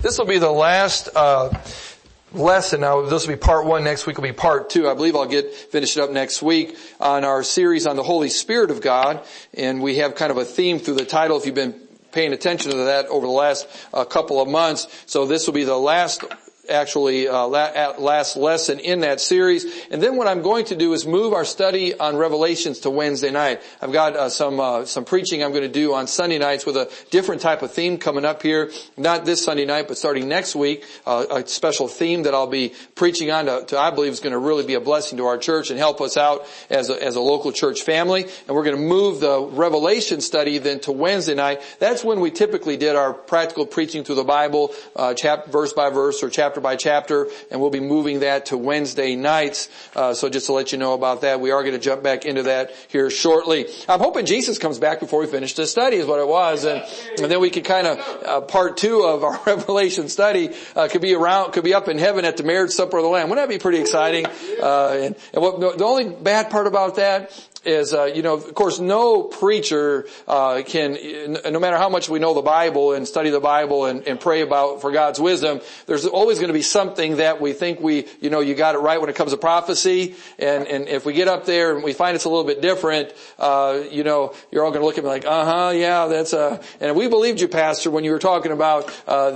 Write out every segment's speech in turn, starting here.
This will be the last lesson. Now, this will be part 1. Next week will be part 2. I believe I'll finish it up next week on our series on the Holy Spirit of God. And we have kind of a theme through the title, if you've been paying attention to that over the last couple of months. So this will be the last lesson in that series. And then what I'm going to do is move our study on Revelations to Wednesday night. I've got some preaching I'm going to do on Sunday nights with a different type of theme coming up here. Not this Sunday night, but starting next week, a special theme that I'll be preaching on to I believe is going to really be a blessing to our church and help us out as a local church family. And we're going to move the Revelation study then to Wednesday night. That's when we typically did our practical preaching through the Bible, verse by verse or chapter by chapter, and we'll be moving that to Wednesday nights. So just to let you know about that, we are going to jump back into that here shortly. I'm hoping Jesus comes back before we finish the study is what it was, and then we could kind of part 2 of our Revelation study could be up in heaven at the marriage supper of the Lamb. Wouldn't that be pretty exciting? And the only bad part about that is, of course, no preacher can, no matter how much we know the Bible and study the Bible and pray for God's wisdom, there's always going to be something that we think you got it right when it comes to prophecy. And if we get up there and we find it's a little bit different, you're all going to look at me like, yeah, that's and we believed you, Pastor, when you were talking about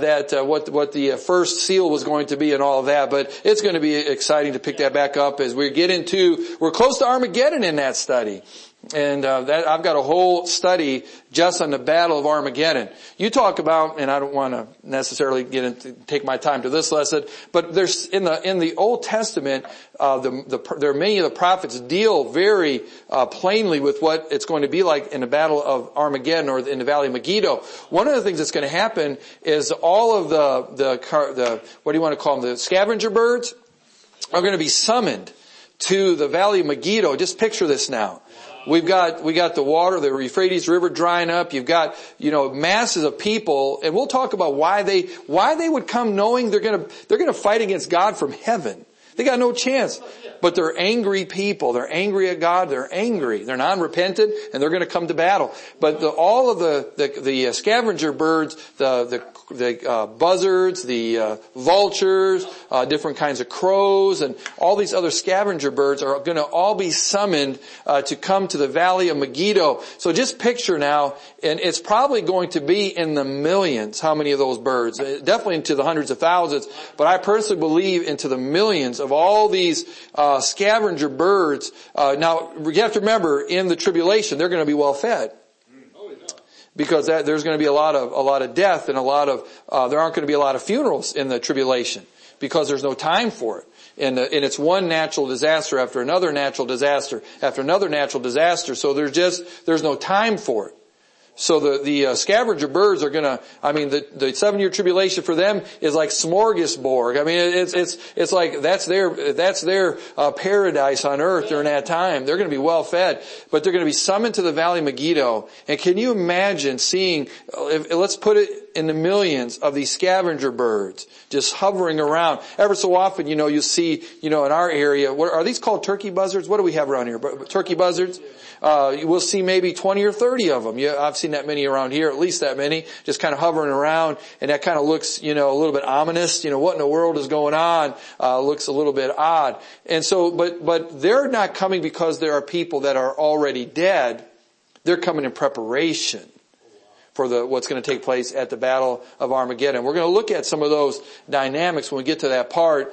what the first seal was going to be and all of that. But it's going to be exciting to pick that back up as we're close to Armageddon in that study. And I've got a whole study just on the Battle of Armageddon. You talk about, and I don't want to necessarily take my time to this lesson, but there's in the Old Testament, there are many of the prophets deal very plainly with what it's going to be like in the Battle of Armageddon or in the Valley of Megiddo. One of the things that's going to happen is all of the what do you want to call them, the scavenger birds are going to be summoned to the Valley of Megiddo. Just picture this now. We got the water, the Euphrates River drying up. You've got, masses of people, and we'll talk about why they would come knowing they're gonna fight against God from heaven. They got no chance. But they're angry people. They're angry at God. They're angry. They're non-repentant, and they're going to come to battle. But all of the scavenger birds, the buzzards, the vultures, different kinds of crows, and all these other scavenger birds are going to all be summoned to come to the Valley of Megiddo. So just picture now, and it's probably going to be in the millions. How many of those birds? Definitely into the hundreds of thousands. But I personally believe into the millions of all these scavenger birds. Now, you have to remember, in the tribulation, they're going to be well fed. Because there's going to be a lot of death and there aren't going to be a lot of funerals in the tribulation because there's no time for it. And it's one natural disaster after another natural disaster after another natural disaster. So there's no time for it. So the scavenger birds are gonna, the 7-year tribulation for them is like smorgasbord. It's like that's their paradise on earth during that time. They're gonna be well fed, but they're gonna be summoned to the Valley of Megiddo. And can you imagine seeing, let's put it in the millions of these scavenger birds just hovering around. Ever so often, you see, in our area, what are these called, turkey buzzards? What do we have around here? Turkey buzzards? We'll see maybe 20 or 30 of them. Yeah, I've seen that many around here, at least that many, just kind of hovering around, and that kind of looks, a little bit ominous. What in the world is going on? Looks a little bit odd. And so, but they're not coming because there are people that are already dead. They're coming in preparation for what's going to take place at the Battle of Armageddon. We're going to look at some of those dynamics when we get to that part,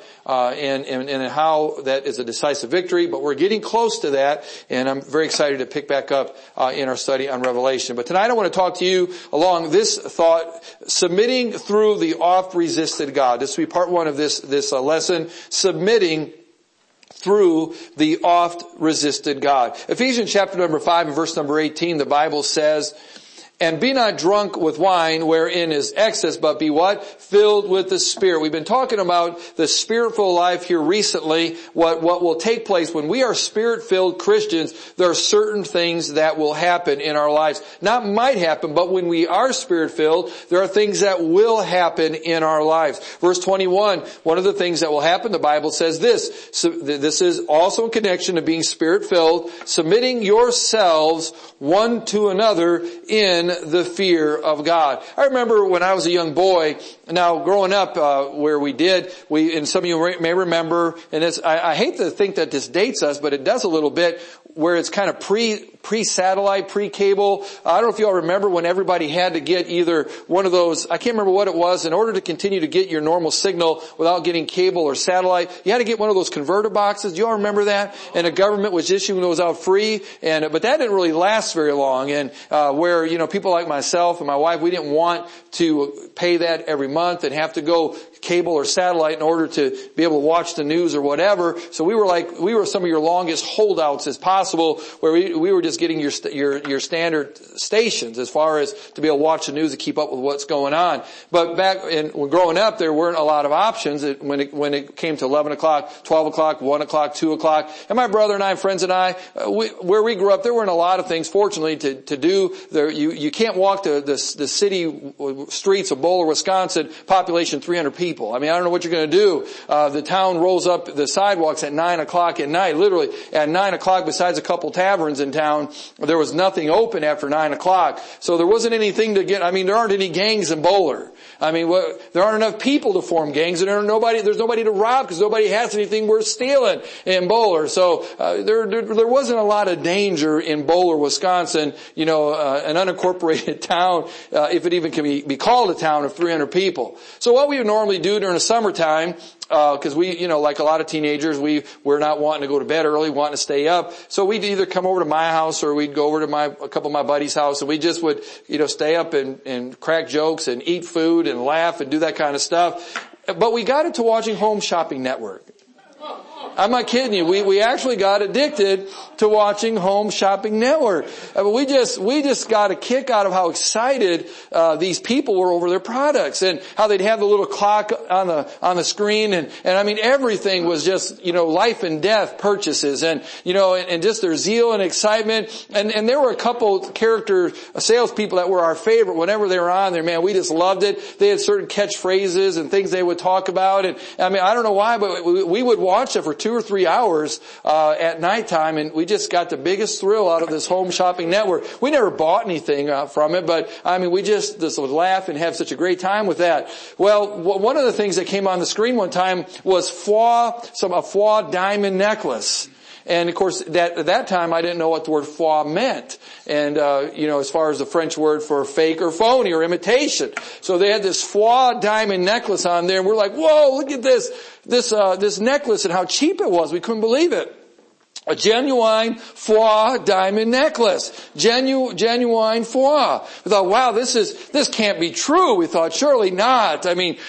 and how that is a decisive victory, but we're getting close to that, and I'm very excited to pick back up in our study on Revelation. But tonight I want to talk to you along this thought, submitting through the oft-resisted God. This will be part 1 of this lesson, submitting through the oft-resisted God. Ephesians chapter number 5 and verse number 18, the Bible says, "And be not drunk with wine wherein is excess, but be what? Filled with the Spirit." We've been talking about the Spirit-filled life here recently. What will take place when we are Spirit-filled Christians, there are certain things that will happen in our lives. Not might happen, but when we are Spirit-filled, there are things that will happen in our lives. Verse 21, one of the things that will happen, the Bible says this. So this is also in connection to being Spirit-filled, submitting yourselves one to another in the fear of God. I remember when I was a young boy, now growing up where and some of you may remember, and I hate to think that this dates us, but it does a little bit, where it's kind of pre-satellite, pre-cable. I don't know if you all remember when everybody had to get either one of those, I can't remember what it was, in order to continue to get your normal signal without getting cable or satellite, you had to get one of those converter boxes. Do you all remember that? And the government was issuing those out free, but that didn't really last very long. And where, people like myself and my wife, we didn't want to pay that every month and have to go cable or satellite in order to be able to watch the news or whatever. So we were some of your longest holdouts as possible, where we were just getting your standard stations as far as to be able to watch the news and keep up with what's going on. But when growing up, there weren't a lot of options when it came to 11 o'clock, 12 o'clock, 1 o'clock, 2 o'clock. And my brother and I, friends and I, where we grew up, there weren't a lot of things, fortunately, to do. You can't walk the city streets of Bowler, Wisconsin, population 300 people. I mean, I don't know what you're going to do. The town rolls up the sidewalks at 9 o'clock at night. Literally, at 9 o'clock, besides a couple taverns in town, there was nothing open after 9 o'clock. So there wasn't anything to get, there aren't any gangs in Bowler. There aren't enough people to form gangs, and there's nobody to rob because nobody has anything worth stealing in Bowler. So, there wasn't a lot of danger in Bowler, Wisconsin, an unincorporated town, if it even can be called a town of 300 people. So what we would normally do during the summertime, because we, like a lot of teenagers, we're not wanting to go to bed early, wanting to stay up. So we'd either come over to my house or we'd go over to a couple of my buddies' house, and we just would, stay up and crack jokes and eat food and laugh and do that kind of stuff. But we got into watching Home Shopping Network. I'm not kidding you. We actually got addicted to watching Home Shopping Network. We just got a kick out of how excited these people were over their products, and how they'd have the little clock on the screen, and everything was just life and death purchases, and just their zeal and excitement. And there were a couple character salespeople that were our favorite. Whenever they were on there, man, we just loved it. They had certain catchphrases and things they would talk about, and I don't know why, but we would watch it for 2 or 3 hours at nighttime, and we just got the biggest thrill out of this Home Shopping Network. We never bought anything from it, but we just would laugh and have such a great time with that. Well, one of the things that came on the screen one time was a foie diamond necklace. And of course, at that time, I didn't know what the word foie meant. And, as far as the French word for fake or phony or imitation. So they had this foie diamond necklace on there, and we're like, whoa, look at this necklace and how cheap it was. We couldn't believe it. A genuine foie diamond necklace. Genuine foie. We thought, wow, this can't be true. We thought, surely not.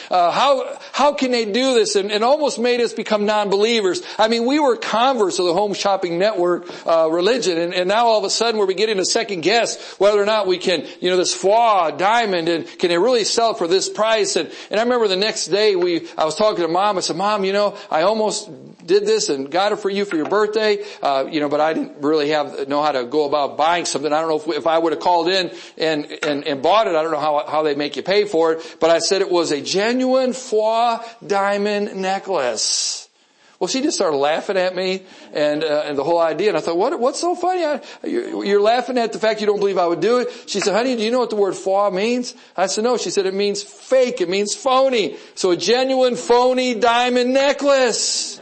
How can they do this? And almost made us become non-believers. We were converts of the Home Shopping Network, religion. And now all of a sudden we're beginning to second guess whether or not we can, this foie diamond, and can they really sell it for this price? And I remember the next day I was talking to Mom. I said, Mom, I almost did this and got it for you for your birthday. But I didn't really know how to go about buying something. I don't know if I would have called in and bought it. I don't know how they make you pay for it. But I said it was a genuine foie diamond necklace. Well, she just started laughing at me and the whole idea. And I thought, what's so funny? You're laughing at the fact you don't believe I would do it. She said, honey, do you know what the word foie means? I said, no. She said, it means fake. It means phony. So a genuine phony diamond necklace.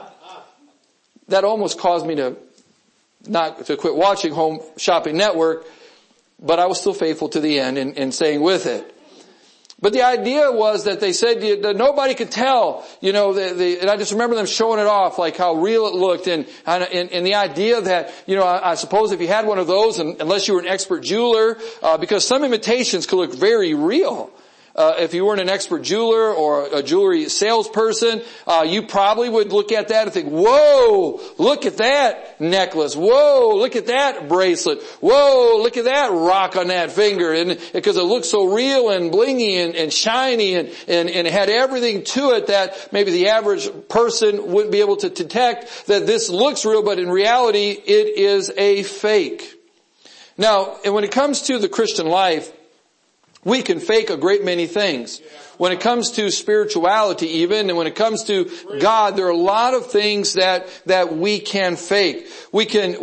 That almost caused me to quit watching Home Shopping Network, but I was still faithful to the end in staying with it. But the idea was that they said that nobody could tell, and I just remember them showing it off, like how real it looked, and the idea that, I suppose if you had one of those, unless you were an expert jeweler, because some imitations could look very real. If you weren't an expert jeweler or a jewelry salesperson, you probably would look at that and think, whoa, look at that necklace. Whoa, look at that bracelet. Whoa, look at that rock on that finger. And because it looked so real and blingy and shiny and it had everything to it that maybe the average person wouldn't be able to detect that this looks real, but in reality, it is a fake. Now, and when it comes to the Christian life, we can fake a great many things. When it comes to spirituality even, and when it comes to God, there are a lot of things that we can fake. We can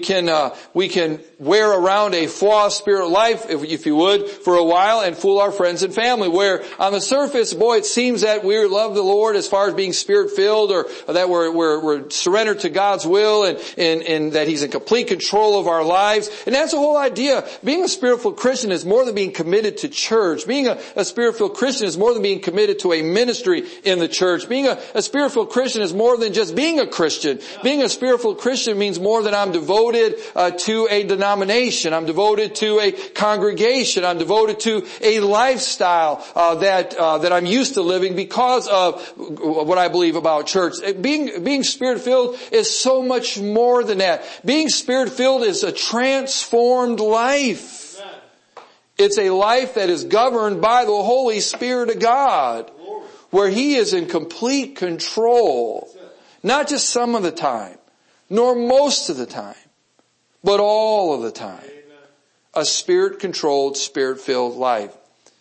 wear around a false spirit life, if you would, for a while and fool our friends and family, where on the surface, boy, it seems that we love the Lord as far as being spirit filled, or that we're surrendered to God's will, and that He's in complete control of our lives. And that's the whole idea. Being a spirit-filled Christian is more than being committed to church. Being a spirit-filled Christian is more than being committed to a ministry in the church. Being a spirit-filled Christian is more than just being a Christian. Being a spirit-filled Christian means more than I'm devoted to a denomination. I'm devoted to a congregation. I'm devoted to a lifestyle that I'm used to living because of what I believe about church. Being spirit-filled is so much more than that. Being spirit-filled is a transformed life. It's a life that is governed by the Holy Spirit of God, where He is in complete control. Not just some of the time, nor most of the time, but all of the time. A spirit-controlled, spirit-filled life.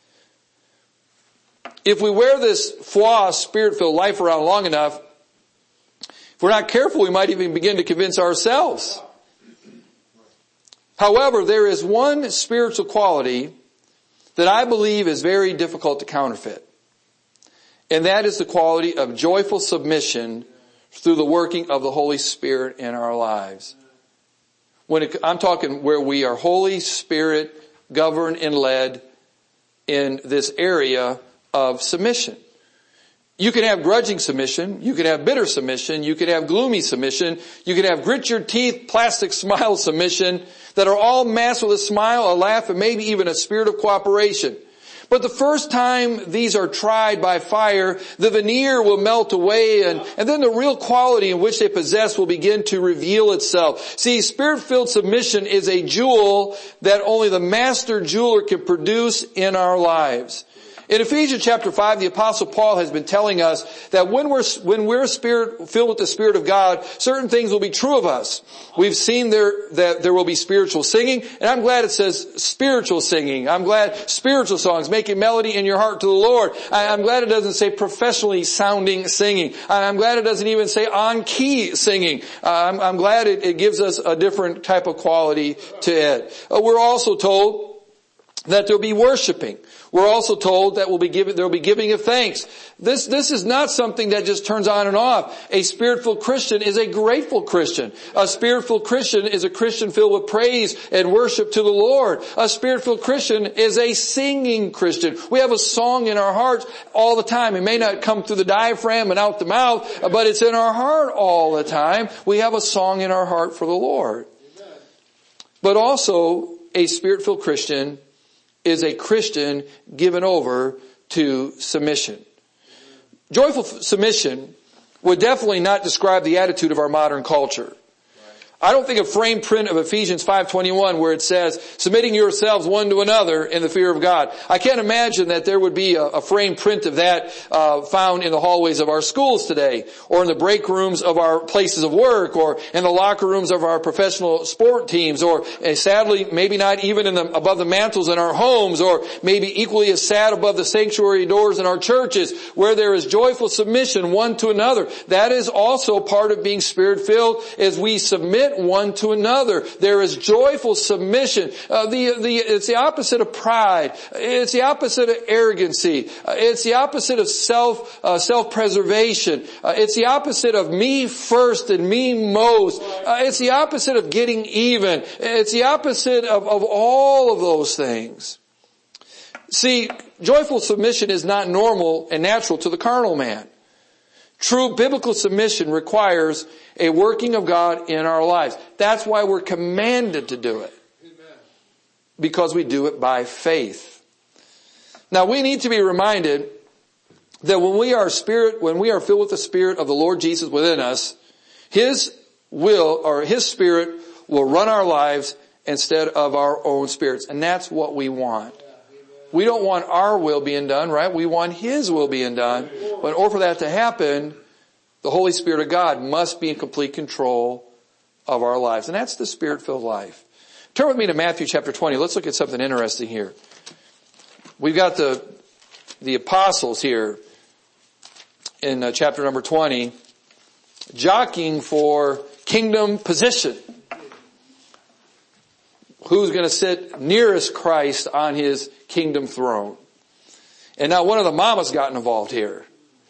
If we wear this false, spirit-filled life around long enough, if we're not careful, we might even begin to convince ourselves. However, there is one spiritual quality that I believe is very difficult to counterfeit. And that is the quality of joyful submission through the working of the Holy Spirit in our lives. I'm talking where we are Holy Spirit governed and led in this area of submission. You can have grudging submission. You can have bitter submission. You can have gloomy submission. You can have grit your teeth, plastic smile submission that are all masked with a smile, a laugh, and maybe even a spirit of cooperation. But the first time these are tried by fire, the veneer will melt away, and then the real quality in which they possess will begin to reveal itself. See, spirit-filled submission is a jewel that only the master jeweler can produce in our lives. In Ephesians chapter 5, the Apostle Paul has been telling us that when we're filled with the Spirit of God, certain things will be true of us. We've seen that there will be spiritual singing, and I'm glad it says spiritual singing. I'm glad spiritual songs, making melody in your heart to the Lord. I'm glad it doesn't say professionally sounding singing. I'm glad it doesn't even say on-key singing. I'm glad it gives us a different type of quality to it. We're also told that there'll be worshiping. We're also told that there'll be giving of thanks. This is not something that just turns on and off. A spirit-filled Christian is a grateful Christian. A spirit-filled Christian is a Christian filled with praise and worship to the Lord. A spirit-filled Christian is a singing Christian. We have a song in our hearts all the time. It may not come through the diaphragm and out the mouth, but it's in our heart all the time. We have a song in our heart for the Lord. But also, a spirit-filled Christian is a Christian given over to submission. Joyful submission would definitely not describe the attitude of our modern culture. I don't think a frame print of Ephesians 5:21 where it says, submitting yourselves one to another in the fear of God. I can't imagine that there would be a frame print of that found in the hallways of our schools today, or in the break rooms of our places of work, or in the locker rooms of our professional sport teams, or sadly, maybe not even above the mantles in our homes, or maybe equally as sad above the sanctuary doors in our churches, where there is joyful submission one to another. That is also part of being Spirit-filled, as we submit one to another. There is joyful submission. It's the opposite of pride. It's the opposite of arrogancy. It's the opposite of self-preservation. It's the opposite of me first and me most. It's the opposite of getting even. It's the opposite of all of those things. See, joyful submission is not normal and natural to the carnal man. True biblical submission requires a working of God in our lives. That's why we're commanded to do it. Because we do it by faith. Now we need to be reminded that when we are filled with the Spirit of the Lord Jesus within us, His will or His Spirit will run our lives instead of our own spirits. And that's what we want. We don't want our will being done, right? We want His will being done. But in order for that to happen, the Holy Spirit of God must be in complete control of our lives. And that's the Spirit-filled life. Turn with me to Matthew chapter 20. Let's look at something interesting here. We've got the the apostles here in chapter number 20, jockeying for kingdom position. Who's going to sit nearest Christ on his kingdom throne? And now one of the mamas got involved here.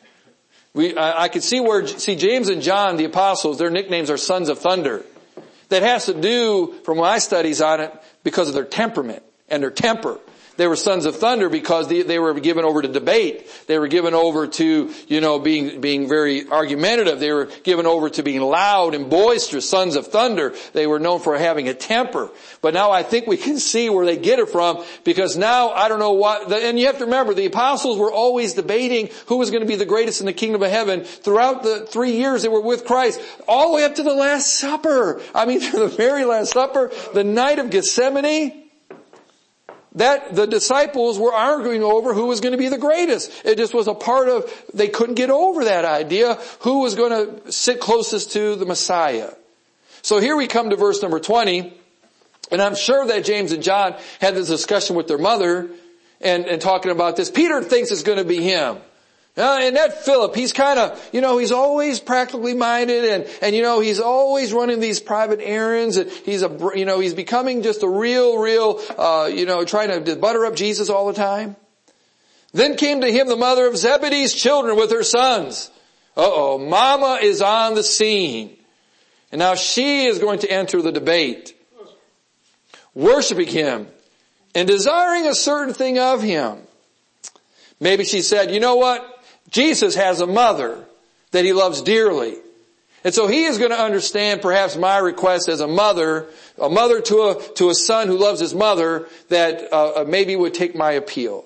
I could see James and John, the apostles, their nicknames are sons of thunder. That has to do, from my studies on it, because of their temperament and their temper. They were sons of thunder because they were given over to debate. They were given over to, being very argumentative. They were given over to being loud and boisterous, sons of thunder. They were known for having a temper. But now I think we can see where they get it from, because now I don't know what, and you have to remember, the apostles were always debating who was going to be the greatest in the kingdom of heaven throughout the 3 years they were with Christ, all the way up to the Last Supper. I mean, to the very Last Supper, the night of Gethsemane. That the disciples were arguing over who was going to be the greatest. It just was a part of, they couldn't get over that idea, who was going to sit closest to the Messiah. So here we come to verse number 20, and I'm sure that James and John had this discussion with their mother and talking about this. Peter thinks it's going to be him. And that Philip, he's kind of, he's always practically minded and he's always running these private errands and he's becoming just a real, trying to butter up Jesus all the time. Then came to him the mother of Zebedee's children with her sons. Mama is on the scene. And now she is going to enter the debate, worshiping him and desiring a certain thing of him. Maybe she said, you know what? Jesus has a mother that he loves dearly. And so he is going to understand perhaps my request as a mother to a son who loves his mother, that maybe would take my appeal.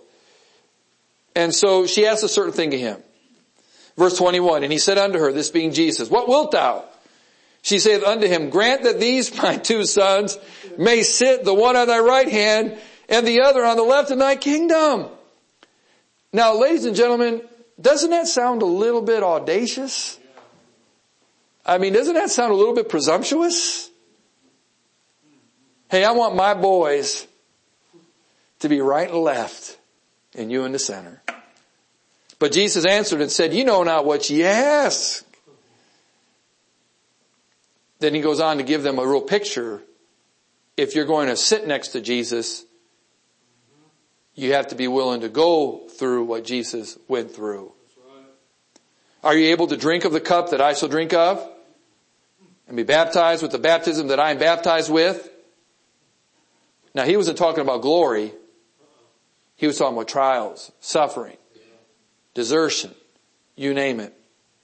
And so she asked a certain thing to him. Verse 21, and he said unto her, this being Jesus, what wilt thou? She saith unto him, grant that these my 2 sons may sit, the one on thy right hand and the other on the left in thy kingdom. Now, ladies and gentlemen, doesn't that sound a little bit audacious? I mean, doesn't that sound a little bit presumptuous? Hey, I want my boys to be right and left and you in the center. But Jesus answered and said, you know not what ye ask. Then he goes on to give them a real picture. If you're going to sit next to Jesus, you have to be willing to go through what Jesus went through. Are you able to drink of the cup that I shall drink of? And be baptized with the baptism that I am baptized with? Now he wasn't talking about glory. He was talking about trials, suffering, desertion, you name it.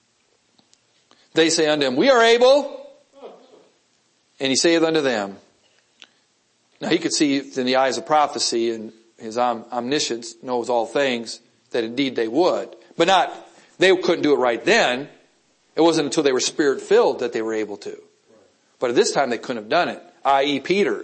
They say unto him, we are able. And he saith unto them. Now he could see in the eyes of prophecy and his omniscience knows all things, that indeed they would. But they couldn't do it right then. It wasn't until they were spirit filled that they were able to. But at this time they couldn't have done it, i.e. Peter.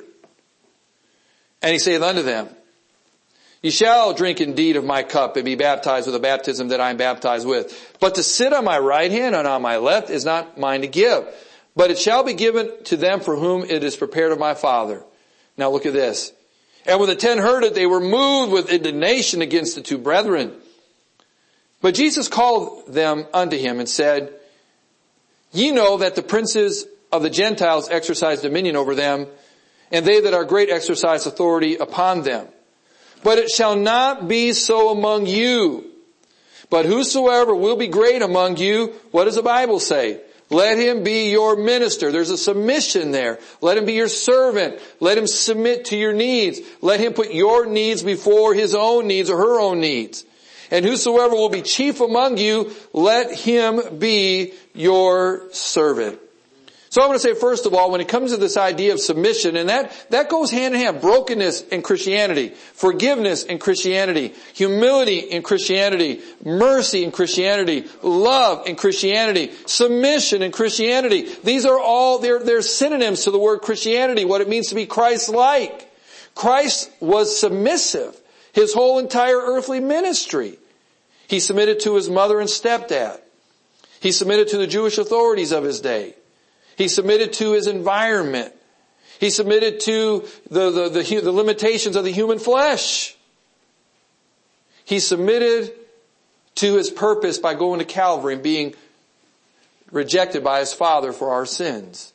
And he saith unto them, ye shall drink indeed of my cup and be baptized with the baptism that I am baptized with. But to sit on my right hand and on my left is not mine to give, but it shall be given to them for whom it is prepared of my Father. Now look at this. And when the 10 heard it, they were moved with indignation against the 2 brethren. But Jesus called them unto him and said, ye know that the princes of the Gentiles exercise dominion over them, and they that are great exercise authority upon them. But it shall not be so among you. But whosoever will be great among you, what does the Bible say? Let him be your minister. There's a submission there. Let him be your servant. Let him submit to your needs. Let him put your needs before his own needs or her own needs. And whosoever will be chief among you, let him be your servant. So I want to say, first of all, when it comes to this idea of submission, and that goes hand in hand, brokenness in Christianity, forgiveness in Christianity, humility in Christianity, mercy in Christianity, love in Christianity, submission in Christianity. These are all, they're synonyms to the word Christianity, what it means to be Christ-like. Christ was submissive his whole entire earthly ministry. He submitted to his mother and stepdad. He submitted to the Jewish authorities of his day. He submitted to his environment. He submitted to the limitations of the human flesh. He submitted to his purpose by going to Calvary and being rejected by his Father for our sins.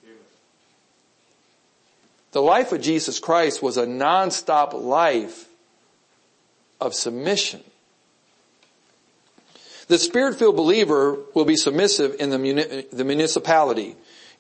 The life of Jesus Christ was a non-stop life of submission. The Spirit-filled believer will be submissive in the municipality,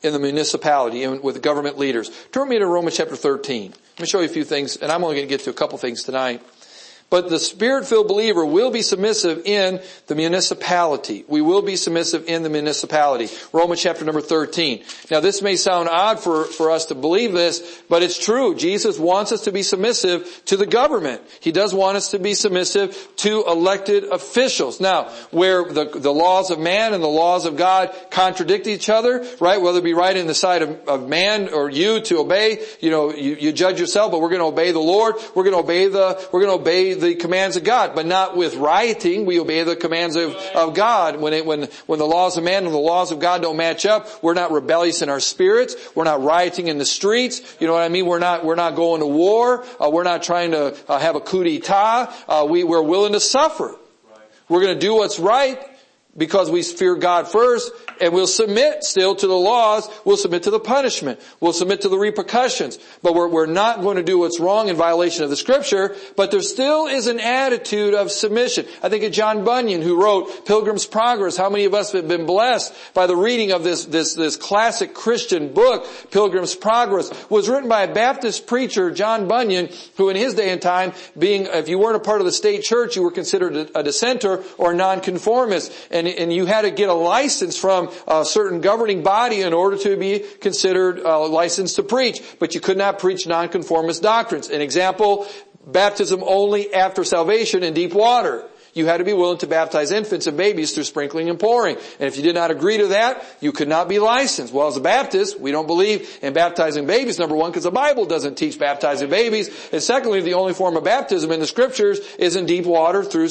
and with government leaders. Turn me to Romans chapter 13. Let me show you a few things, and I'm only going to get to a couple things tonight. But the Spirit-filled believer will be submissive in the municipality. We will be submissive in the municipality. Romans chapter number 13. Now this may sound odd for us to believe this, but it's true. Jesus wants us to be submissive to the government. He does want us to be submissive to elected officials. Now, where the laws of man and the laws of God contradict each other, right? Whether it be right in the sight of man or you to obey, you judge yourself, but we're going to obey the Lord. We're going to obey the commands of God, but not with rioting. We obey the commands of God. When the laws of man and the laws of God don't match up, we're not rebellious in our spirits. We're not rioting in the streets. You know what I mean? We're not going to war. We're not trying to have a coup d'etat. We're willing to suffer. We're going to do what's right because we fear God first, and we'll submit still to the laws. We'll submit to the punishment. We'll submit to the repercussions. But we're not going to do what's wrong in violation of the Scripture, but there still is an attitude of submission. I think of John Bunyan, who wrote Pilgrim's Progress. How many of us have been blessed by the reading of this classic Christian book, Pilgrim's Progress? Was written by a Baptist preacher, John Bunyan, who in his day and time, if you weren't a part of the state church, you were considered a dissenter or a nonconformist. And you had to get a license from a certain governing body in order to be considered licensed to preach. But you could not preach nonconformist doctrines. An example, baptism only after salvation in deep water. You had to be willing to baptize infants and babies through sprinkling and pouring. And if you did not agree to that, you could not be licensed. Well, as a Baptist, we don't believe in baptizing babies, number one, because the Bible doesn't teach baptizing babies. And secondly, the only form of baptism in the Scriptures is in deep water through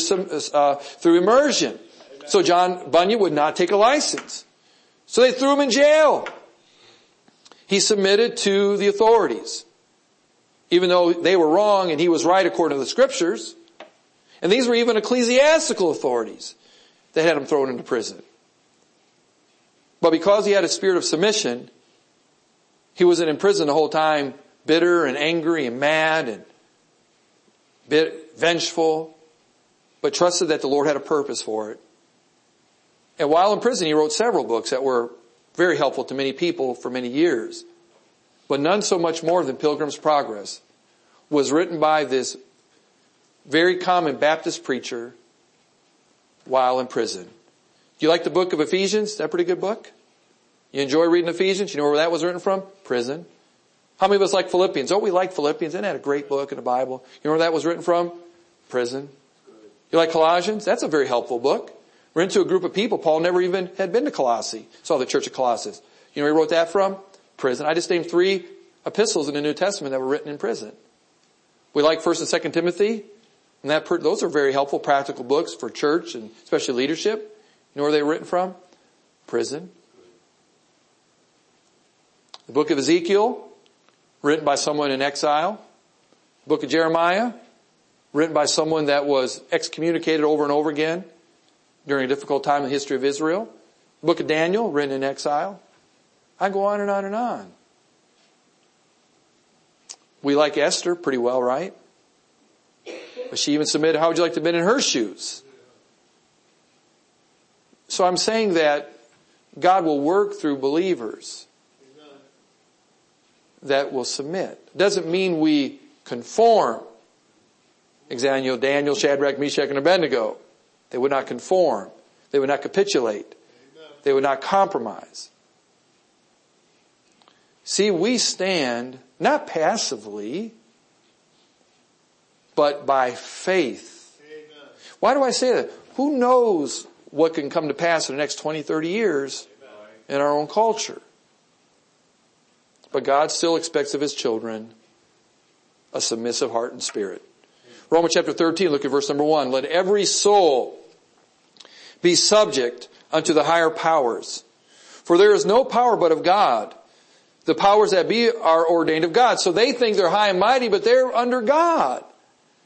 immersion. So John Bunyan would not take a license. So they threw him in jail. He submitted to the authorities, even though they were wrong and he was right according to the Scriptures. And these were even ecclesiastical authorities that had him thrown into prison. But because he had a spirit of submission, he wasn't in prison the whole time bitter and angry and mad and vengeful, but trusted that the Lord had a purpose for it. And while in prison, he wrote several books that were very helpful to many people for many years. But none so much more than Pilgrim's Progress was written by this very common Baptist preacher while in prison. Do you like the book of Ephesians? Is that a pretty good book? You enjoy reading Ephesians? You know where that was written from? Prison. How many of us like Philippians? Oh, we like Philippians. Isn't that a great book in the Bible? You know where that was written from? Prison. You like Colossians? That's a very helpful book. We're into a group of people. Paul never even had been to Colossae. Saw the church of Colossus. You know where he wrote that from? Prison. I just named 3 epistles in the New Testament that were written in prison. We like 1 and 2 Timothy. And those are very helpful, practical books for church and especially leadership. You know where they were written from? Prison. The book of Ezekiel, written by someone in exile. The book of Jeremiah, written by someone that was excommunicated over and over again during a difficult time in the history of Israel. The book of Daniel, written in exile. I go on and on and on. We like Esther pretty well, right? But she even submitted, how would you like to have been in her shoes? So I'm saying that God will work through believers that will submit. Doesn't mean we conform. Example, Daniel, Shadrach, Meshach, and Abednego. They would not conform. They would not capitulate. They would not compromise. See, we stand not passively, but by faith. Amen. Why do I say that? Who knows what can come to pass in the next 20, 30 years in our own culture? But God still expects of His children a submissive heart and spirit. Romans chapter 13, look at verse number 1. Let every soul be subject unto the higher powers. For there is no power but of God. The powers that be are ordained of God. So they think they're high and mighty, but they're under God.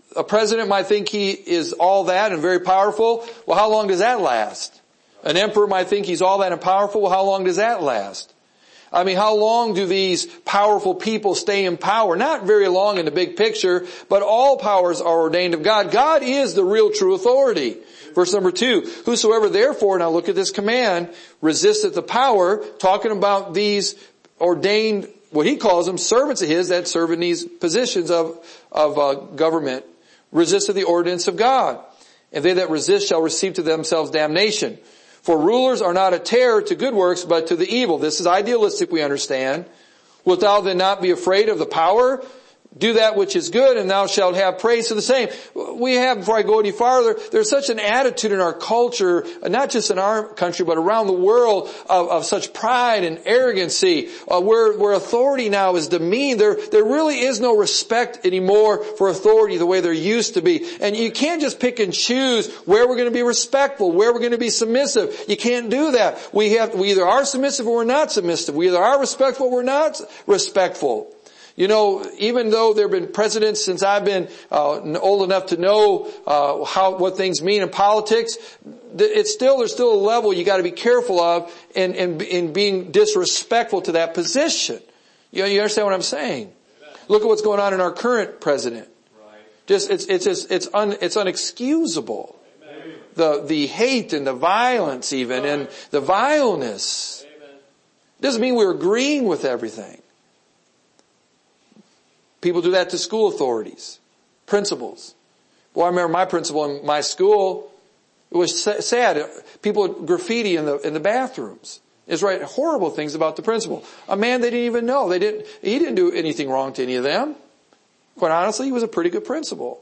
A president might think he is all that and very powerful. Well, how long does that last? An emperor might think he's all that and powerful. Well, how long does that last? I mean, how long do these powerful people stay in power? Not very long in the big picture, but all powers are ordained of God. God is the real true authority. Verse number 2, whosoever therefore, now look at this command, resisteth the power, talking about these ordained, what he calls them, servants of his that serve in these positions of government, resisteth the ordinance of God. And they that resist shall receive to themselves damnation. For rulers are not a terror to good works, but to the evil. This is idealistic, we understand. Wilt thou then not be afraid of the power? Do that which is good, and thou shalt have praise to the same. We have, before I go any farther, there's such an attitude in our culture, not just in our country, but around the world, of such pride and arrogancy, where authority now is demeaned. There really is no respect anymore for authority the way there used to be. And you can't just pick and choose where we're going to be respectful, where we're going to be submissive. You can't do that. We either are submissive or we're not submissive. We either are respectful or we're not respectful. You know, even though there have been presidents since I've been old enough to know what things mean in politics, there's still a level you got to be careful of in being disrespectful to that position. You understand what I'm saying? Look at what's going on in our current president. Just it's unexcusable. The hate and the violence even and the vileness. Doesn't mean we're agreeing with everything. People do that to school authorities, principals. Well, I remember my principal in my school. It was sad. People would graffiti in the bathrooms. It's right, horrible things about the principal. A man they didn't even know. He didn't do anything wrong to any of them. Quite honestly, he was a pretty good principal.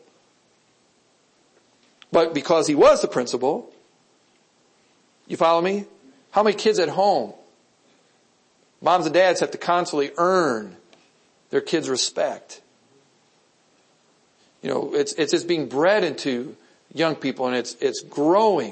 But because he was the principal, you follow me? How many kids at home? Moms and dads have to constantly earn their kids' respect. You know, it's just being bred into young people, and it's growing.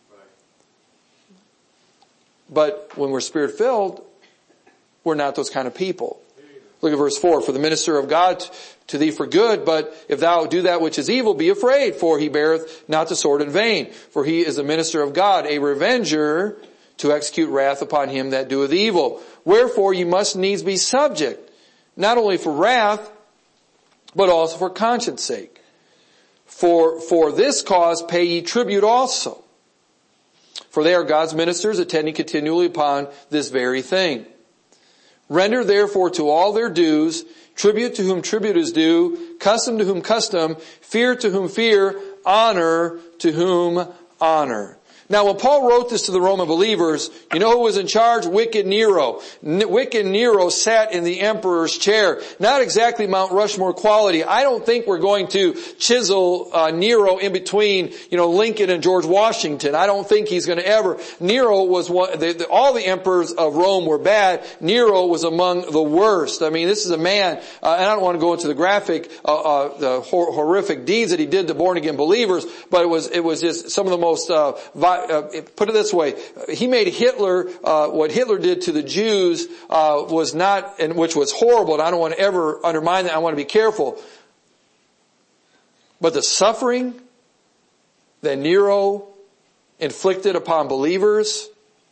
But when we're Spirit-filled, we're not those kind of people. Look at verse 4. For the minister of God to thee for good, but if thou do that which is evil, be afraid, for he beareth not the sword in vain. For he is a minister of God, a revenger, to execute wrath upon him that doeth evil. Wherefore you must needs be subject, not only for wrath, but also for conscience sake. For this cause pay ye tribute also. For they are God's ministers, attending continually upon this very thing. Render therefore to all their dues, tribute to whom tribute is due, custom to whom custom, fear to whom fear, honor to whom honor. Now when Paul wrote this to the Roman believers, you know who was in charge? Wicked Nero. Wicked Nero sat in the emperor's chair. Not exactly Mount Rushmore quality. I don't think we're going to chisel Nero in between, Lincoln and George Washington. I don't think he's going to ever. Nero was all the emperors of Rome were bad. Nero was among the worst. I mean, this is a man, and I don't want to go into the graphic, the horrific deeds that he did to born again believers, but it was just some of the most, put it this way, he made Hitler, what Hitler did to the Jews, was not, and which was horrible, and I don't want to ever undermine that, I want to be careful. But the suffering that Nero inflicted upon believers,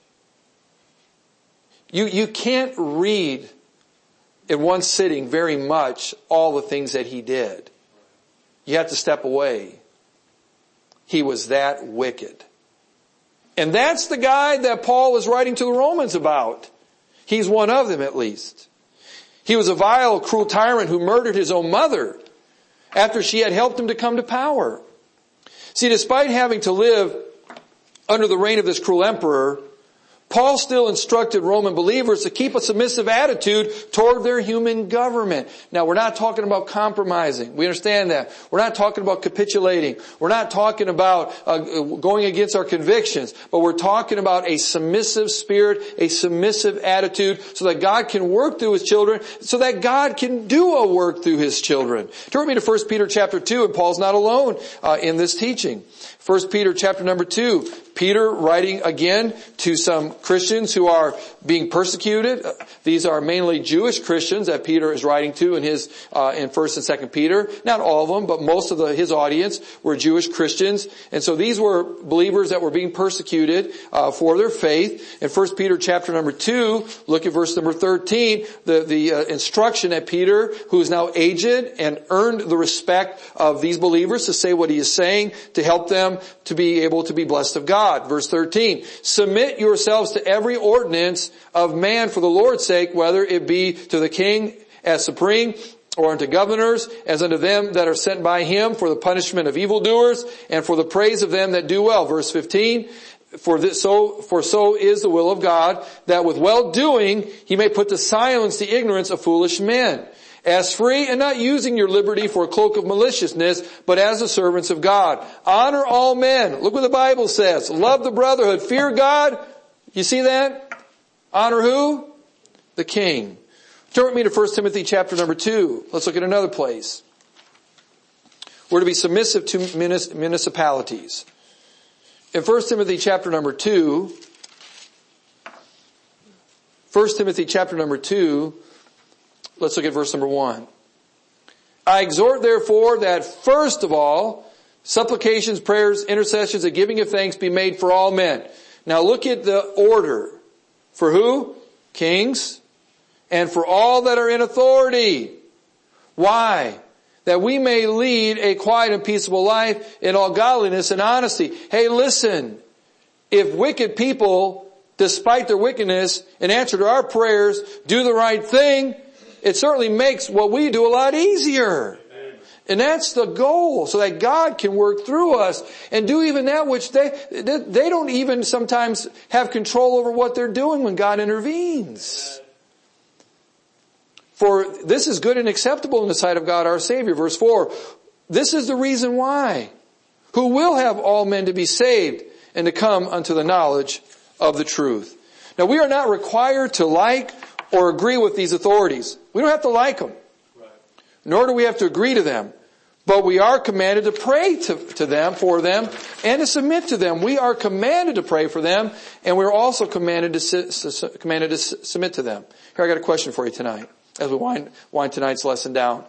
you can't read in one sitting very much all the things that he did. You have to step away. He was that wicked. And that's the guy that Paul was writing to the Romans about. He's one of them at least. He was a vile, cruel tyrant who murdered his own mother after she had helped him to come to power. See, despite having to live under the reign of this cruel emperor, Paul still instructed Roman believers to keep a submissive attitude toward their human government. Now, we're not talking about compromising. We understand that. We're not talking about capitulating. We're not talking about going against our convictions. But we're talking about a submissive spirit, a submissive attitude, so that God can work through His children, so that God can do a work through His children. Turn with me to 1 Peter chapter 2, and Paul's not alone in this teaching. 1 Peter chapter number 2. Peter writing again to some Christians who are being persecuted. These are mainly Jewish Christians that Peter is writing to in his in 1st and 2nd Peter. Not all of them, but most of his audience were Jewish Christians. And so these were believers that were being persecuted for their faith. In 1 Peter chapter number 2, look at verse number 13, the instruction that Peter, who is now aged and earned the respect of these believers to say what he is saying to help them to be able to be blessed of God. Verse 13, submit yourselves to every ordinance of man for the Lord's sake, whether it be to the king as supreme, or unto governors, as unto them that are sent by him for the punishment of evildoers, and for the praise of them that do well. Verse 15, for so is the will of God, that with well-doing he may put to silence the ignorance of foolish men. As free and not using your liberty for a cloak of maliciousness, but as the servants of God. Honor all men. Look what the Bible says. Love the brotherhood. Fear God. You see that? Honor who? The king. Turn with me to 1 Timothy chapter number 2. Let's look at another place. We're to be submissive to municipalities. In 1 Timothy chapter number 2, 1 Timothy chapter number 2, let's look at verse number 1. I exhort therefore that first of all, supplications, prayers, intercessions, and giving of thanks be made for all men. Now look at the order. For who? Kings. And for all that are in authority. Why? That we may lead a quiet and peaceable life in all godliness and honesty. Hey, listen. If wicked people, despite their wickedness, in answer to our prayers, do the right thing, it certainly makes what we do a lot easier. And that's the goal, so that God can work through us and do even that which they don't even sometimes have control over what they're doing when God intervenes. For this is good and acceptable in the sight of God our Savior. Verse 4, this is the reason why, who will have all men to be saved and to come unto the knowledge of the truth. Now we are not required to like or agree with these authorities. We don't have to like them. Right. Nor do we have to agree to them. But we are commanded to pray to them, for them, and to submit to them. We are commanded to pray for them, and we're also commanded to submit to them. Here, I got a question for you tonight, as we wind tonight's lesson down.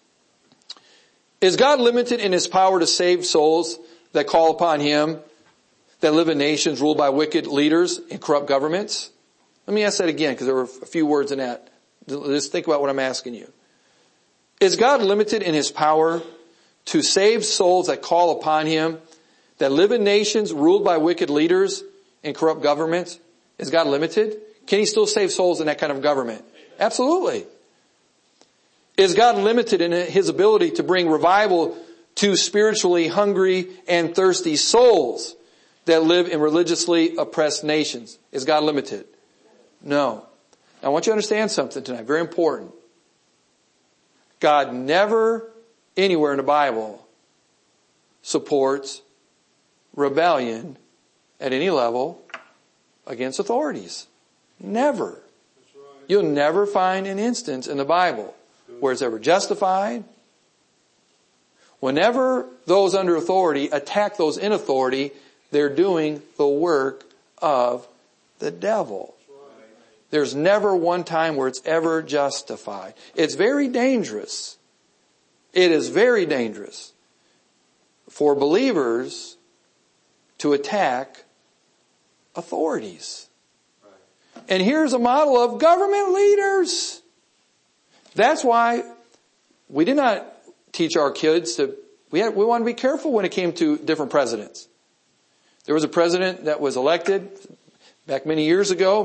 Is God limited in His power to save souls that call upon Him, that live in nations ruled by wicked leaders and corrupt governments? Let me ask that again, because there were a few words in that. Just think about what I'm asking you. Is God limited in His power to save souls that call upon Him, that live in nations ruled by wicked leaders and corrupt governments? Is God limited? Can He still save souls in that kind of government? Absolutely. Is God limited in His ability to bring revival to spiritually hungry and thirsty souls that live in religiously oppressed nations? Is God limited? No. Now I want you to understand something tonight, very important. God never, anywhere in the Bible, supports rebellion at any level against authorities. Never. You'll never find an instance in the Bible where it's ever justified. Whenever those under authority attack those in authority, they're doing the work of the devil. There's never one time where it's ever justified. It's very dangerous. It is very dangerous for believers to attack authorities. And here's a model of government leaders. That's why we did not teach our kids to, we want to be careful when it came to different presidents. There was a president that was elected back many years ago,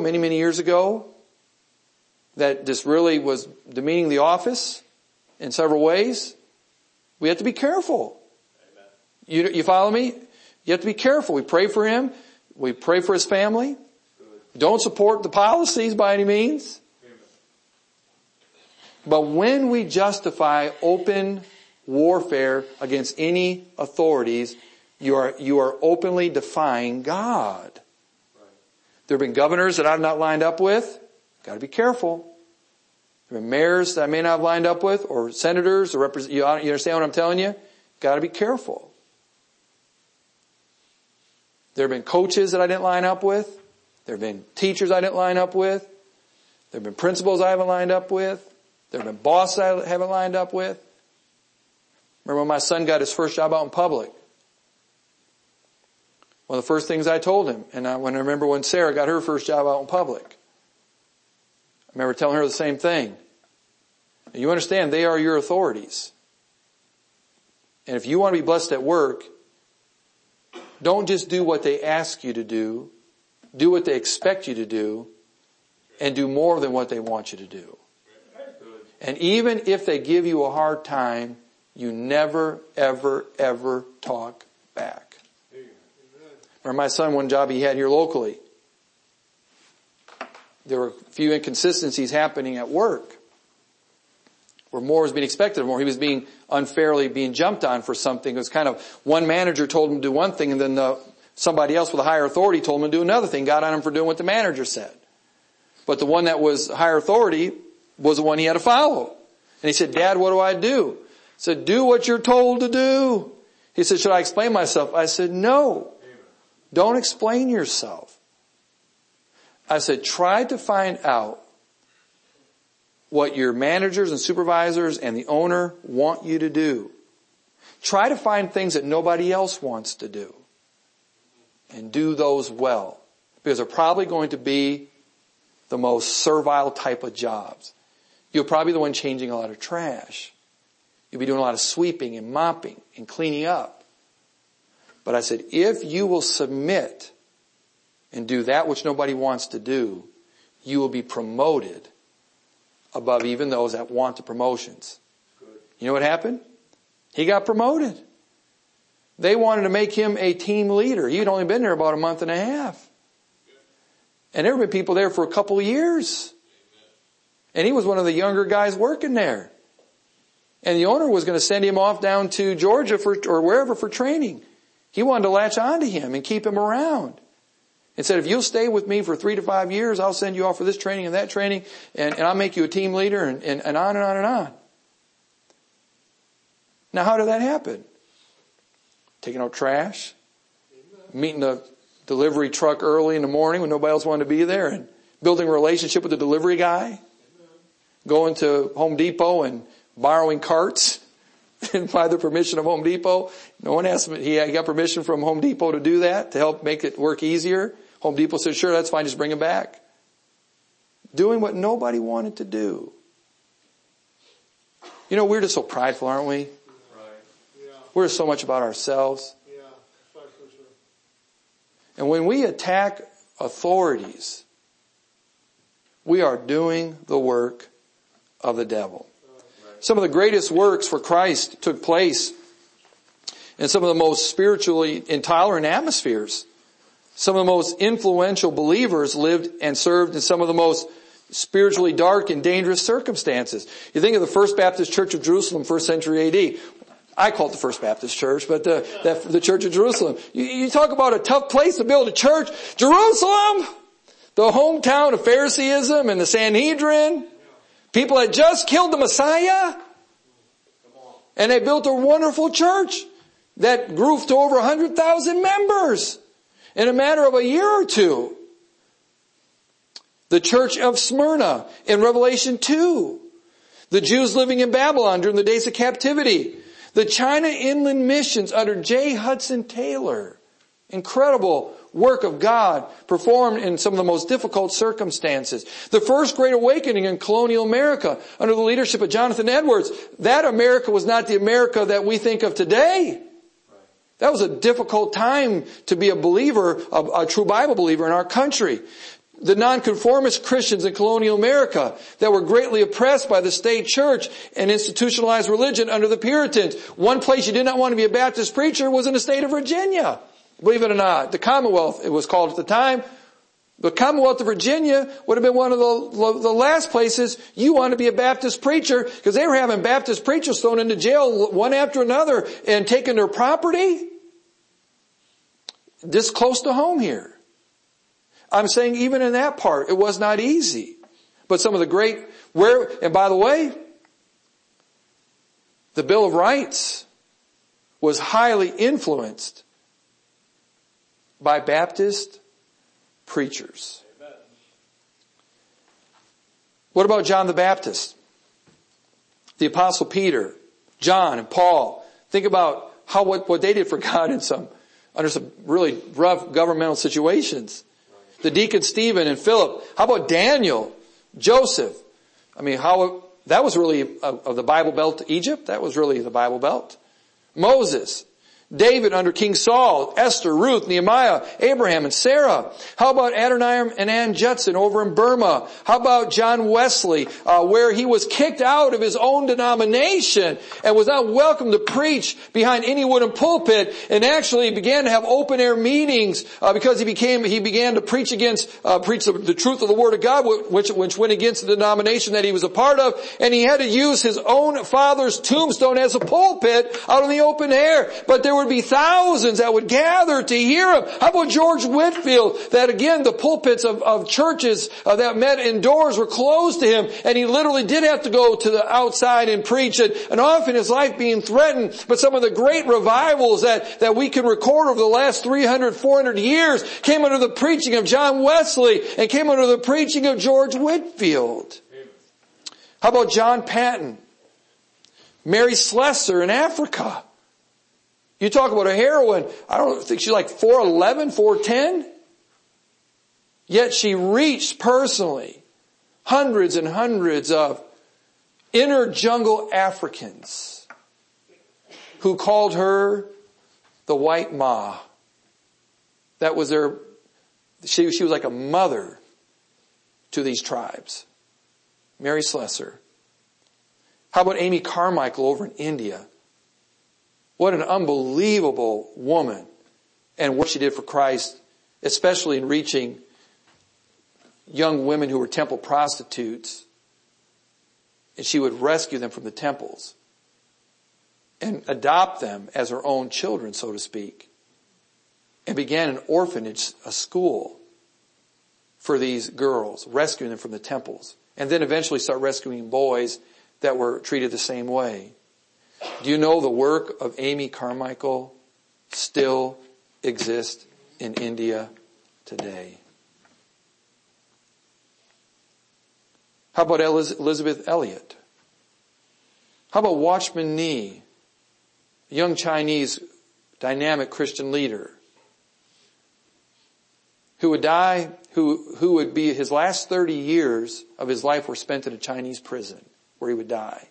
that just really was demeaning the office in several ways. We have to be careful. You follow me? You have to be careful. We pray for him. We pray for his family. Don't support the policies by any means. But when we justify open warfare against any authorities, you are openly defying God. There have been governors that I've not lined up with. Got to be careful. There have been mayors that I may not have lined up with, or senators, or you understand what I'm telling you? Got to be careful. There have been coaches that I didn't line up with. There have been teachers I didn't line up with. There have been principals I haven't lined up with. There have been bosses I haven't lined up with. Remember when my son got his first job out in public? One of the first things I told him, and I remember when Sarah got her first job out in public, I remember telling her the same thing. And you understand, they are your authorities. And if you want to be blessed at work, don't just do what they ask you to do. Do what they expect you to do, and do more than what they want you to do. And even if they give you a hard time, you never, ever, ever talk back. Remember my son, one job he had here locally. There were a few inconsistencies happening at work where more was being expected of him, or he was being unfairly being jumped on for something. It was kind of one manager told him to do one thing, and then somebody else with a higher authority told him to do another thing, got on him for doing what the manager said. But the one that was higher authority was the one he had to follow. And he said, Dad, what do I do? I said, do what you're told to do. He said, should I explain myself? I said, no. Don't explain yourself. I said, try to find out what your managers and supervisors and the owner want you to do. Try to find things that nobody else wants to do. And do those well. Because they're probably going to be the most servile type of jobs. You'll probably be the one changing a lot of trash. You'll be doing a lot of sweeping and mopping and cleaning up. But I said, if you will submit and do that which nobody wants to do, you will be promoted above even those that want the promotions. You know what happened? He got promoted. They wanted to make him a team leader. He'd only been there about a month and a half. And there have been people there for a couple of years. And he was one of the younger guys working there. And the owner was going to send him off down to Georgia or wherever for training. He wanted to latch on to him and keep him around. And said, if you'll stay with me for 3 to 5 years, I'll send you off for this training and that training, and I'll make you a team leader, and on and on and on. Now, how did that happen? Taking out trash, meeting the delivery truck early in the morning when nobody else wanted to be there, and building a relationship with the delivery guy, going to Home Depot and borrowing carts and by the permission of Home Depot. No one asked him. He got permission from Home Depot to do that, to help make it work easier. Home Depot said, sure, that's fine, just bring him back. Doing what nobody wanted to do. You know, we're just so prideful, aren't we? Right. Yeah. We're so much about ourselves. Yeah, for sure. And when we attack authorities, we are doing the work of the devil. Some of the greatest works for Christ took place in some of the most spiritually intolerant atmospheres. Some of the most influential believers lived and served in some of the most spiritually dark and dangerous circumstances. You think of the First Baptist Church of Jerusalem, 1st century AD. I call it the First Baptist Church, but the Church of Jerusalem. You talk about a tough place to build a church. Jerusalem! The hometown of Phariseeism and the Sanhedrin. People had just killed the Messiah. And they built a wonderful church that grew to over 100,000 members in a matter of a year or two. The church of Smyrna in Revelation 2. The Jews living in Babylon during the days of captivity. The China Inland Missions under J. Hudson Taylor. Incredible work of God performed in some of the most difficult circumstances. The first Great Awakening in colonial America under the leadership of Jonathan Edwards. That America was not the America that we think of today. That was a difficult time to be a believer, a true Bible believer in our country. The nonconformist Christians in colonial America that were greatly oppressed by the state church and institutionalized religion under the Puritans. One place you did not want to be a Baptist preacher was in the state of Virginia. Believe it or not, the Commonwealth, it was called at the time. The Commonwealth of Virginia would have been one of the last places you want to be a Baptist preacher, because they were having Baptist preachers thrown into jail one after another and taking their property. This close to home here. I'm saying even in that part, it was not easy. But some of the and by the way, the Bill of Rights was highly influenced by Baptist preachers. What about John the Baptist? The Apostle Peter, John and Paul. Think about what they did for God under some really rough governmental situations. The deacon Stephen and Philip. How about Daniel, Joseph? I mean, that was really of the Bible Belt to Egypt. That was really the Bible Belt. Moses, David under King Saul, Esther, Ruth, Nehemiah, Abraham, and Sarah. How about Adoniram and Ann Judson over in Burma? How about John Wesley, where he was kicked out of his own denomination and was not welcome to preach behind any wooden pulpit, and actually began to have open air meetings because he began to preach the truth of the Word of God, which went against the denomination that he was a part of, and he had to use his own father's tombstone as a pulpit out in the open air. But there would be thousands that would gather to hear him. How about George Whitefield? That again, the pulpits of churches that met indoors were closed to him, and he literally did have to go to the outside and preach it, and often his life being threatened. But some of the great revivals that we can record over the last 300, 400 years came under the preaching of John Wesley and came under the preaching of George Whitefield. How about John Patton? Mary Slessor in Africa. You talk about a heroine, I don't think she's like 4'11", 4'10". Yet she reached personally hundreds and hundreds of inner jungle Africans who called her the White Ma. That was she was like a mother to these tribes. Mary Slessor. How about Amy Carmichael over in India? What an unbelievable woman, and what she did for Christ, especially in reaching young women who were temple prostitutes. And she would rescue them from the temples and adopt them as her own children, so to speak. And began an orphanage, a school for these girls, rescuing them from the temples. And then eventually start rescuing boys that were treated the same way. Do you know the work of Amy Carmichael still exists in India today? How about Elizabeth Elliot? How about Watchman Nee, a young Chinese dynamic Christian leader who would die, who would be his last 30 years of his life were spent in a Chinese prison where he would die.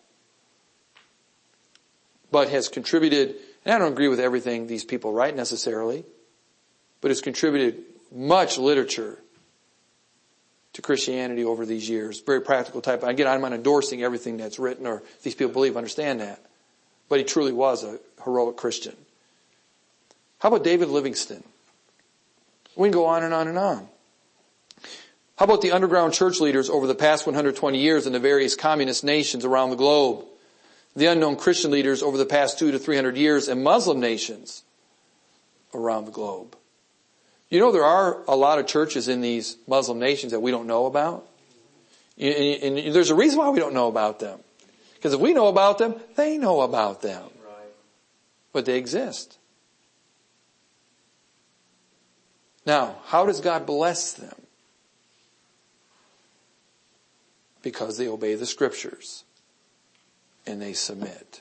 But has contributed, and I don't agree with everything these people write necessarily, but has contributed much literature to Christianity over these years. Very practical type. Again, I'm not endorsing everything that's written or these people believe, understand that. But he truly was a heroic Christian. How about David Livingstone? We can go on and on and on. How about the underground church leaders over the past 120 years in the various communist nations around the globe? The unknown Christian leaders over the past 200 to 300 years in Muslim nations around the globe. You know, there are a lot of churches in these Muslim nations that we don't know about. And there's a reason why we don't know about them. Because if we know about them, they know about them. But they exist. Now, how does God bless them? Because they obey the Scriptures. And they submit.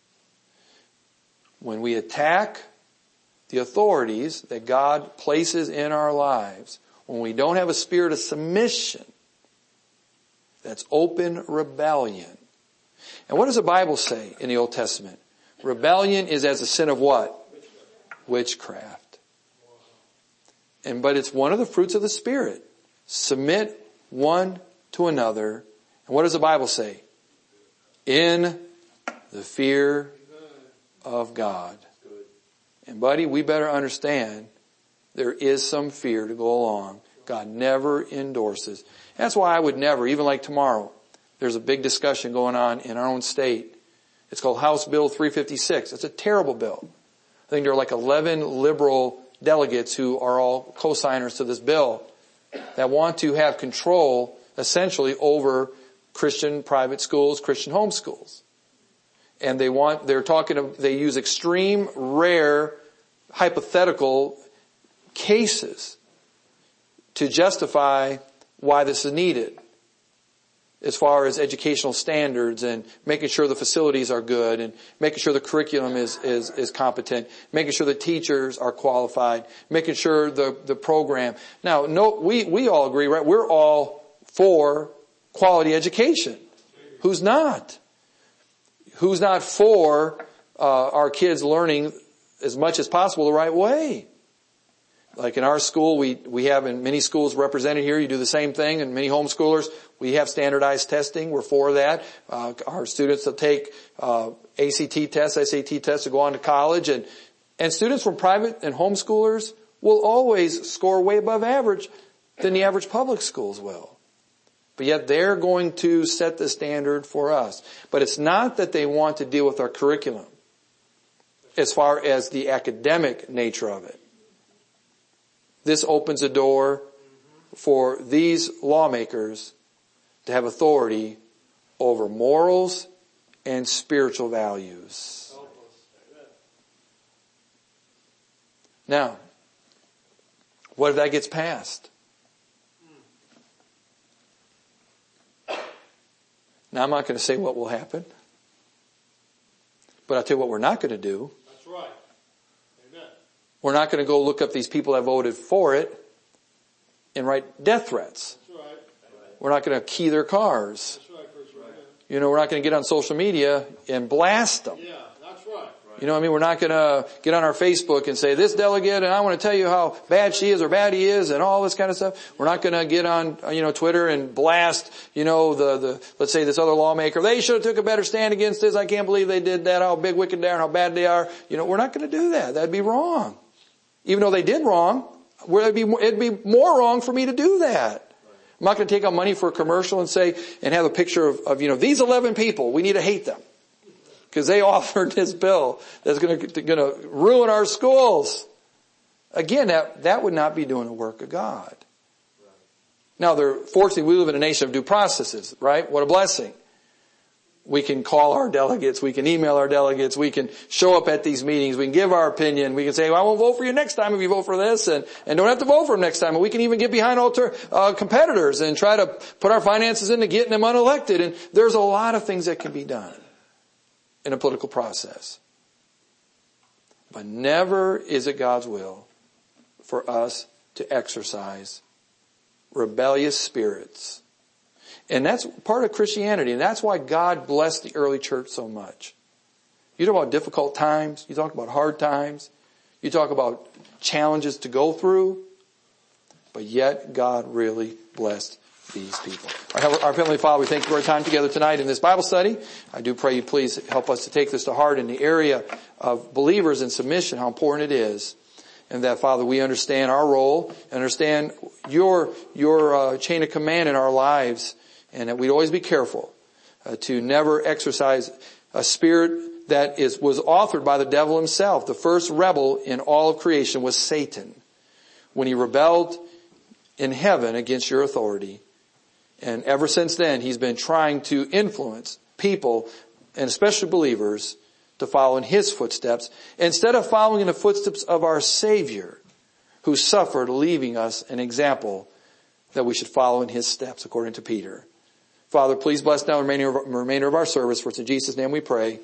When we attack the authorities that God places in our lives, when we don't have a spirit of submission, that's open rebellion. And what does the Bible say in the Old Testament? Rebellion is as a sin of what? Witchcraft. But it's one of the fruits of the Spirit. Submit one to another. And what does the Bible say? In the fear of God. And buddy, we better understand there is some fear to go along. God never endorses. That's why I would never, even like tomorrow, there's a big discussion going on in our own state. It's called House Bill 356. It's a terrible bill. I think there are like 11 liberal delegates who are all co-signers to this bill that want to have control essentially over Christian private schools, Christian homeschools. And they use extreme, rare, hypothetical cases to justify why this is needed, as far as educational standards and making sure the facilities are good and making sure the curriculum is competent, making sure the teachers are qualified, making sure the program. Now, we all agree, right? We're all for quality education. Who's not? Who's not for our kids learning as much as possible the right way? Like in our school, we have in many schools represented here, you do the same thing, and many homeschoolers, we have standardized testing. We're for that. Our students that take ACT tests, SAT tests to go on to college, and students from private and homeschoolers will always score way above average than the average public schools will. But yet they're going to set the standard for us. But it's not that they want to deal with our curriculum as far as the academic nature of it. This opens a door for these lawmakers to have authority over morals and spiritual values. Now, what if that gets passed? Now, I'm not going to say what will happen, but I'll tell you what we're not going to do. That's right. Amen. We're not going to go look up these people that voted for it and write death threats. That's right. We're not going to key their cars. That's right, Chris, right. You know, we're not going to get on social media and blast them. Yeah, that's right. You know what I mean? We're not going to get on our Facebook and say, this delegate, and I want to tell you how bad she is or bad he is and all this kind of stuff. We're not going to get on, Twitter and blast, let's say this other lawmaker. They should have took a better stand against this. I can't believe they did that. How big, wicked they are and how bad they are. We're not going to do that. That'd be wrong. Even though they did wrong, it'd be more wrong for me to do that. I'm not going to take out money for a commercial and have a picture of these 11 people. We need to hate them because they offered this bill that's going to ruin our schools. Again, that would not be doing the work of God. Now, fortunately, we live in a nation of due processes, right? What a blessing. We can call our delegates. We can email our delegates. We can show up at these meetings. We can give our opinion. We can say, well, I won't vote for you next time if you vote for this, and don't have to vote for them next time. And we can even get behind competitors and try to put our finances into getting them unelected. And there's a lot of things that can be done in a political process. But never is it God's will for us to exercise rebellious spirits. And that's part of Christianity. And that's why God blessed the early church so much. You talk about difficult times. You talk about hard times. You talk about challenges to go through. But yet God really blessed these people. Our Heavenly Father, we thank you for our time together tonight in this Bible study. I do pray you please help us to take this to heart in the area of believers and submission, how important it is. And that, Father, we understand our role, understand your chain of command in our lives, and that we'd always be careful to never exercise a spirit that was authored by the devil himself. The first rebel in all of creation was Satan, when he rebelled in heaven against your authority. And ever since then, he's been trying to influence people, and especially believers, to follow in his footsteps, instead of following in the footsteps of our Savior, who suffered, leaving us an example that we should follow in his steps, according to Peter. Father, please bless now the remainder of our service. For it's in Jesus' name we pray.